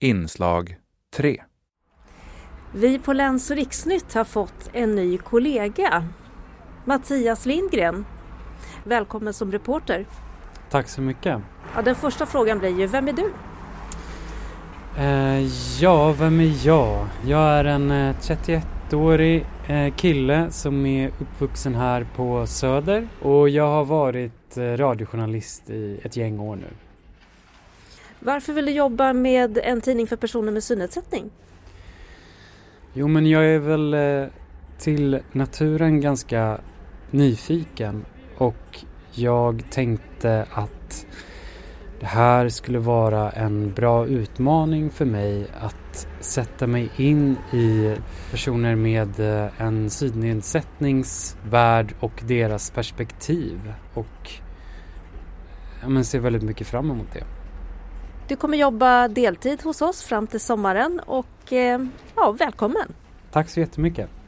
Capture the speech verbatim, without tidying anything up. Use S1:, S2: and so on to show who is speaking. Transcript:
S1: Inslag tre.
S2: Vi på Läns- och Riksnytt har fått en ny kollega, Mattias Lindgren. Välkommen som reporter.
S3: Tack så mycket.
S2: Ja, den första frågan blir ju, vem är du?
S3: Eh, ja, vem är jag? Jag är en eh, trettioettårig eh, kille som är uppvuxen här på Söder. Och jag har varit eh, radiojournalist i ett gäng år nu.
S2: Varför vill du jobba med en tidning för personer med synnedsättning?
S3: Jo, men jag är väl eh, till naturen ganska nyfiken. Och jag tänkte att det här skulle vara en bra utmaning för mig att sätta mig in i personer med en synnedsättningsvärld och deras perspektiv. Och ja, men ser väldigt mycket fram emot det.
S2: Du kommer jobba deltid hos oss fram till sommaren och eh, ja, välkommen!
S3: Tack så jättemycket!